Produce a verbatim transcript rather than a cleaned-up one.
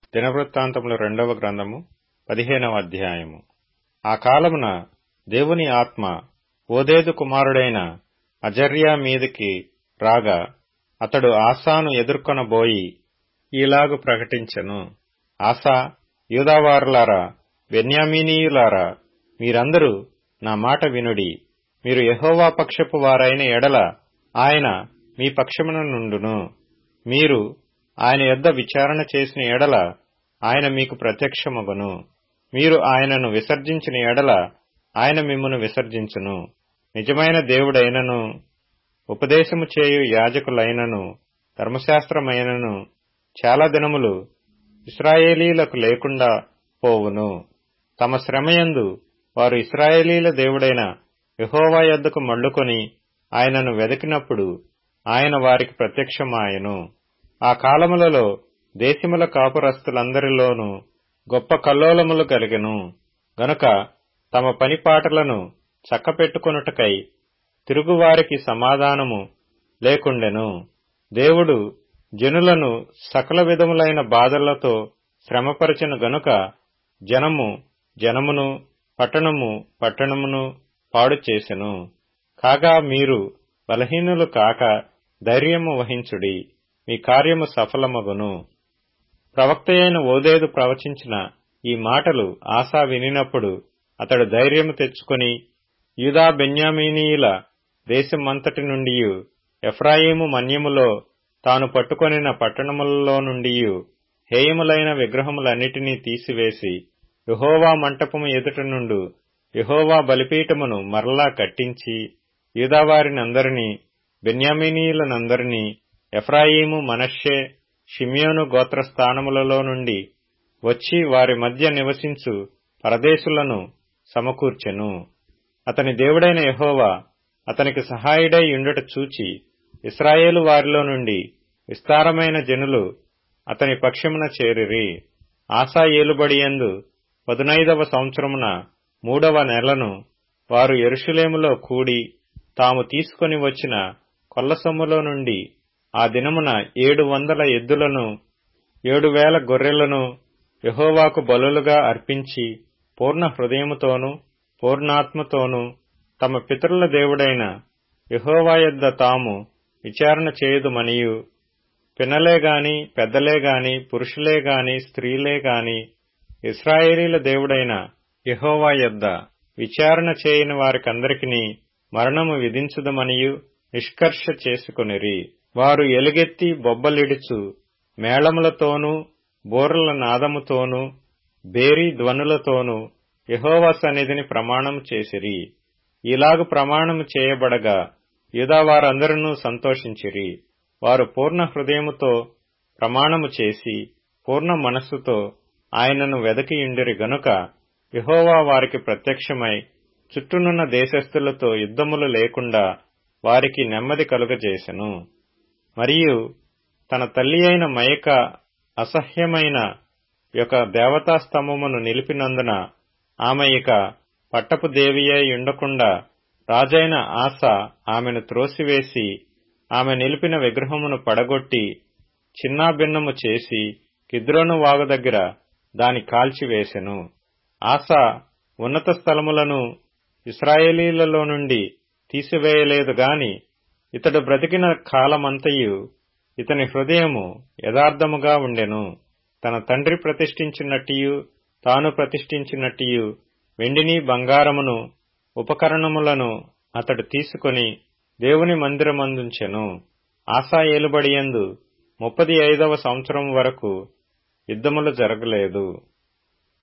దినవృత్తాంతములు రెండవ గ్రంథము పదిహేనవ అధ్యాయము. ఆ కాలమున దేవుని ఆత్మ ఓదేదు కుమారుడైన అజర్యా మీదికి రాగా అతడు ఆసాను ఎదుర్కొనబోయి ఈలాగు ప్రకటించెను. ఆసా, యూదావారులారా, బెన్యామీనీయులారా, మీరందరూ నా మాట వినుడి. మీరు యెహోవా పక్షపు వారైన ఎడల ఆయన మీ పక్షమున నుండును. మీరు ఆయన యొద్ద విచారణ చేసిన ఎడల ఆయన మీకు ప్రత్యక్షమగును. మీరు ఆయనను విసర్జించిన ఎడల ఆయన మిమ్మును విసర్జించును. నిజమైన దేవుడైనను, ఉపదేశము చేయు యాజకులైనను, ధర్మశాస్త్రమైనను చాలా దినములు ఇశ్రాయేలీలకు లేకుండా పోవును. తమ శ్రమయందు వారు ఇశ్రాయేలీల దేవుడైన యెహోవా యొద్దకు మళ్లుకొని ఆయనను వెదకినప్పుడు ఆయన వారికి ప్రత్యక్షమాయెను. ఆ కాలములలో దేశముల కాపురస్తులందరిలోనూ గొప్ప కల్లోలములు కలిగెను. గనుక తమ పనిపాటలను చక్కపెట్టుకొనుటకై తిరుగువారికి సమాధానము లేకుండెను. దేవుడు జనులను సకల విధములైన బాధలతో శ్రమపరచెను గనుక జనము జనమును, పట్టణము పట్టణమును పాడు చేసెను. కాగా మీరు బలహీనులు కాక ధైర్యము వహించుడి, మీ కార్యము సఫలమగును. ప్రవక్తయైన ఓదేదు ప్రవచించిన ఈ మాటలు ఆసా వినినప్పుడు అతడు ధైర్యము తెచ్చుకొని యూదా బెన్యామీనీయుల దేశమంతటి నుండియు ఎఫ్రాయిము మన్యములో తాను పట్టుకొనిన పట్టణములలో నుండియు హేయములైన విగ్రహములన్నిటినీ తీసివేసి యెహోవా మంటపము ఎదుట నుండు యెహోవా బలిపీఠమును మరలా కట్టించి యూదావారినందరినీ, బెన్యామీనీయులనందరినీ, ఎఫ్రాయిము, మనష్షే, షిమ్యోను గోత్రస్థానములలో నుండి వచ్చి వారి మధ్య నివసించు పరదేశులను సమకూర్చెను. అతని దేవుడైన యెహోవా అతనికి సహాయుడై యుండుట చూచి ఇశ్రాయేలు వారిలో నుండి విస్తారమైన జనులు అతని పక్షమున చేరిరి. ఆసా ఏలుబడియందు పదునైదవ సంవత్సరమున మూడవ నెలను వారు యెరూషలేములో కూడి తాము తీసుకొని వచ్చిన కొల్లసొమ్ములో నుండి ఆ దినమున ఏడు వందల ఎద్దులను, ఏడు వేల గొర్రెలను యెహోవాకు బలులుగా అర్పించి పూర్ణ హృదయముతోనూ పూర్ణాత్మతోనూ తమ పితరుల దేవుడైన యెహోవా యొద్ద తాము విచారణ చేయుదుమనియు, పిన్నలేగాని పెద్దలేగాని పురుషులేగాని స్త్రీలేగాని ఇశ్రాయేలీల దేవుడైన యెహోవా యొద్ద విచారణ చేయని వారికందరికిని మరణము విధించుదమనియు నిష్కర్ష చేసుకొనిరి. వారు ఎలుగెత్తి బొబ్బలిడుచు మేళములతోనూ బూరల నాదముతోనూ బేరీ ధ్వనులతోనూ యెహోవా సన్నిధిని ప్రమాణము చేసిరి. ఇలాగు ప్రమాణము చేయబడగా యూదావారందరూ సంతోషించిరి. వారు పూర్ణ హృదయముతో ప్రమాణము చేసి పూర్ణ మనస్సుతో ఆయనను వెదకియుండిరి గనుక యెహోవా వారికి ప్రత్యక్షమై చుట్టూనున్న దేశస్థులతో యుద్ధములు లేకుండా వారికి నెమ్మది కలుగజేసెను. మరియు తన తల్లి అయిన మయక అసహ్యమైన యొక్క దేవతాస్తంభమును నిలిపినందున ఆమె ఇక పట్టపు దేవియై ఉండకుండా రాజైన ఆసా ఆమెను త్రోసివేసి ఆమె నిలిపిన విగ్రహమును పడగొట్టి చిన్నాభిన్నము చేసి కిద్రోను వాగు దగ్గర దాని కాల్చివేసెను. ఆసా ఉన్నత స్థలములను ఇశ్రాయేలీలలో నుండి తీసివేయలేదు గాని ఇతడు బ్రతికిన కాలమంతయు ఇతని హృదయము యథార్థముగా ఉండెను. తన తండ్రి ప్రతిష్ఠించినట్టియు తాను ప్రతిష్ఠించినట్టియు వెండిని బంగారమును ఉపకరణములను అతడు తీసుకొని దేవుని మందిరమందుంచెను. ఆసా ఏలుబడియందు ముప్పది ఐదవ సంవత్సరం వరకు యుద్ధములు జరగలేదు.